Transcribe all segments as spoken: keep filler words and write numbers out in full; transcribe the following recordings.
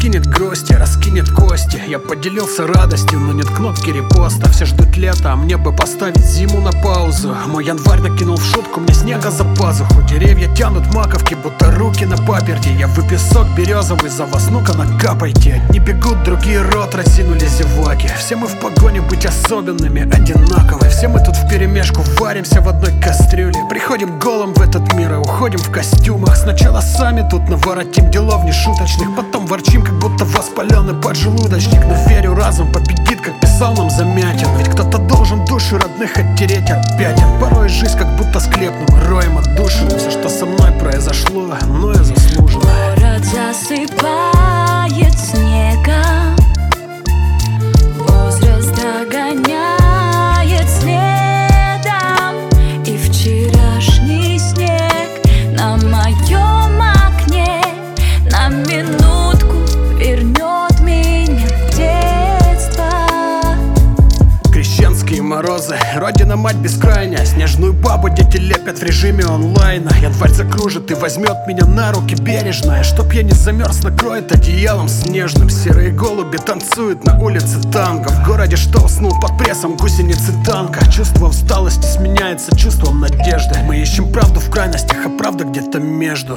скинет грусти, раскинет кости. Я поделился радостью, но нет кнопки репоста. Все ждут лета, а мне бы поставить зиму на паузу. Мой январь накинул в шутку, мне снега за пазуху. Деревья тянут маковки, будто руки на паперти. Я в песок березовый, за вас ну-ка накапайте. Одни бегут, другие рот разинули зеваки. Все мы в погоне быть особенными, одинаковые. Все мы тут вперемешку варимся в одной кастрюле. Приходим голым в этот мир и уходим в костюмах. Сначала сами тут наворотим делов нешуточных, потом ворчим, как будто воспаленный поджелудочник. Но верю, разум победит, как писал нам Замятин. Ведь кто-то должен души родных оттереть от пятен. Порой жизнь как будто склепным роем отдушина. Все, что со мной произошло, мною заслужено. Город засыпает снегом, возраст догоняет следом. И вчерашний снег на моем окне на минутку вернет меня в детство. Крещенские морозы, родина-мать бескрайняя. Снежную бабу дети лепят в режиме онлайна. Январь закружит и возьмет меня на руки бережно. И чтоб я не замерз, накроет одеялом снежным. Серые голуби танцуют на улице танго. В городе, что уснул под прессом гусеницы танка. Чувство усталости сменяется чувством надежды. Мы ищем правду в крайностях, а правда где-то между.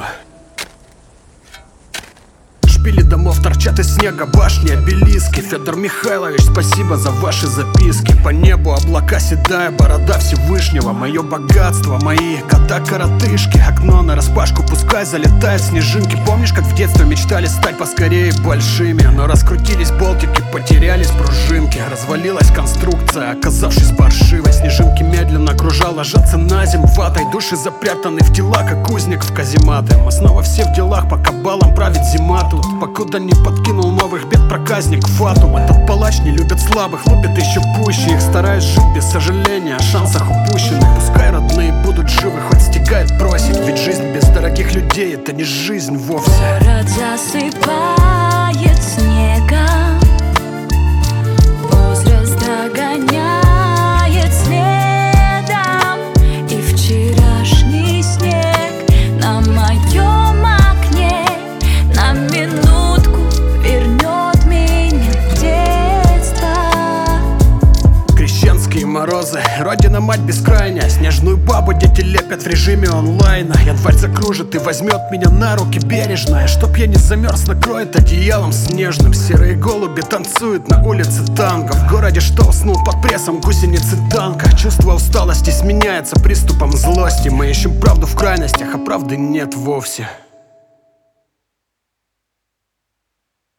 Шпили домов торчат из снега, башни, обелиски. Федор Михайлович, спасибо за ваши записки. По небу облака, седая борода Всевышнего. Мое богатство, мои кота-коротышки. Окно нараспашку, пускай залетают снежинки. Помнишь, как в детстве мечтали стать поскорее большими? Но раскрутились болтики, потерялись пружинки. Развалилась конструкция, оказавшись паршивой. Снежинки медленно кружа ложатся на землю ватой. Души запрятаны в тела, как узник в казематы. Мы снова все в делах, пока балом правит зима тут. Покуда не подкинул новых бед проказник Фатум. Этот палач не любит слабых, лупит еще пуще их. Стараюсь жить без сожаления о шансах упущенных. Пускай родные будут живы, хоть стигает бросить. Ведь жизнь без дорогих людей — это не жизнь вовсе. Город засыпает снегом, возраст догоняет следом. И вчерашний снег на моем окне на минутку вернет меня в детство. Крещенские морозы, родина-мать бескрайняя. Снежную бабу дети лепят в режиме онлайна. Январь закружит и возьмет меня на руки бережно. И чтоб я не замерз, накроет одеялом снежным. Серые голуби танцуют на улице танго. В городе, что уснул под прессом гусеницы танка. Чувство усталости сменяется приступом злости. Мы ищем правду в крайностях, а правды нет вовсе.